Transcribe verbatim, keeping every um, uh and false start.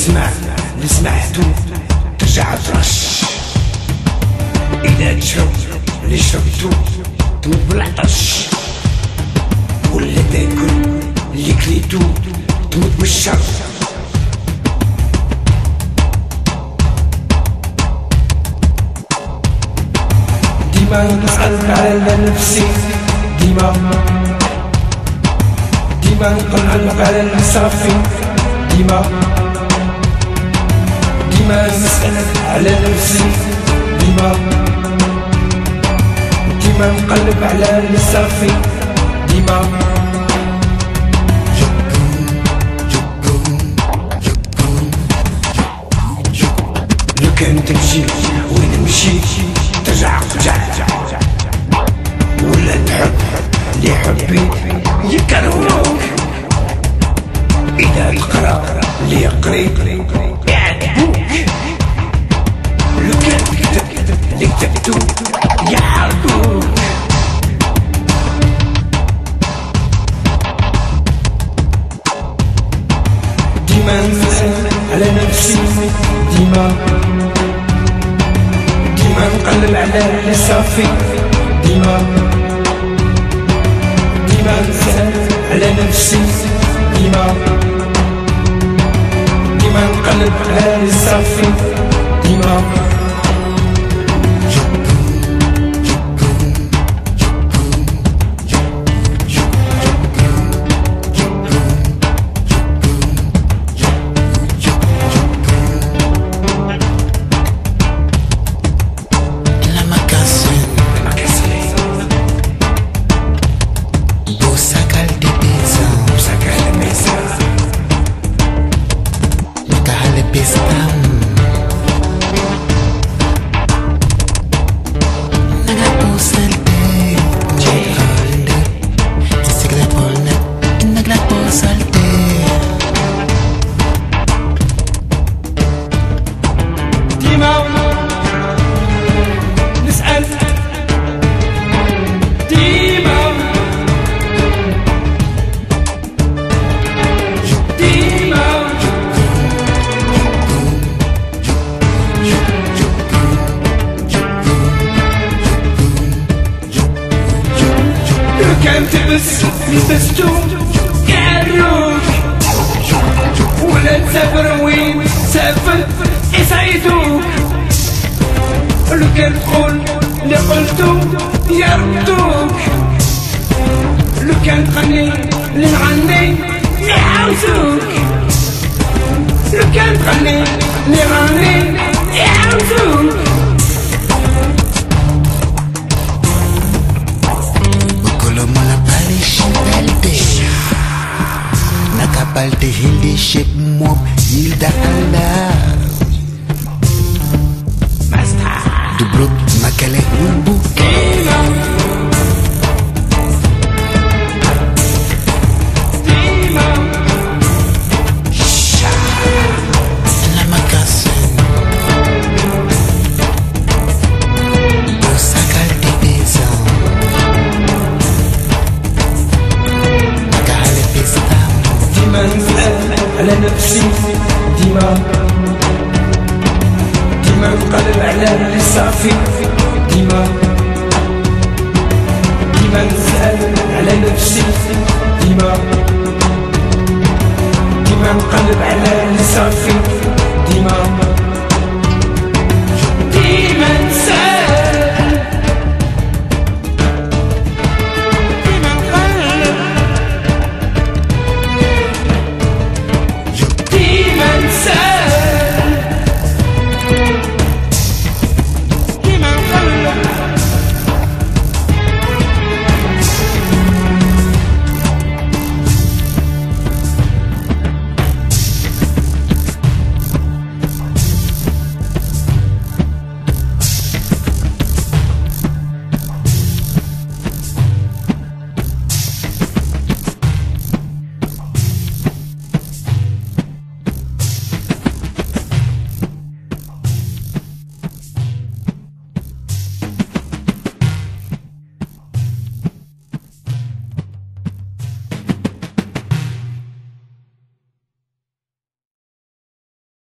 تسمع اللي سمعتو ترجع ترش، إلا تشرب اللي شربتو تموت بالعطش، ولا تاكل اللي كليتو تموت بالشر. ديما نسأل على نفسي، ديما ديما نقلب على المصافي، ديما ديما نسأل على نفسي، ديما ديما نقلب على المصافي، ديما لو كان تمشي وين مشيت ترجع ترجع، ولا تحب اللي حبيت يكرهوك، إذا تقرا اللي قريت يعذبوك، لو كان كتبت اللي كتبتو يعرضوك. ديما نسأل على نفسي، ديما ديما نقلب على اللي صافي، ديما ديما نسأل على نفسي، ديما ديما نقلب على اللي صافي، ديما نسأل ديما ديما لو كان تلبس لبستو يعروك، ولا تسافر وين تسافر يسعدوك، لو كان تقول اللي قلتو يردوك، لو كان تغني اللي نغني يعاوزوك، لو كان تغني اللي غني يعاوزوك. Bokolo mola pali shibelte nakapalte hindi ship mo hilda anda Dubruk makale ulbu على نفسي، ديما ديما نقلب على اللي صافي، ديما ديما نسأل على نفسي، ديما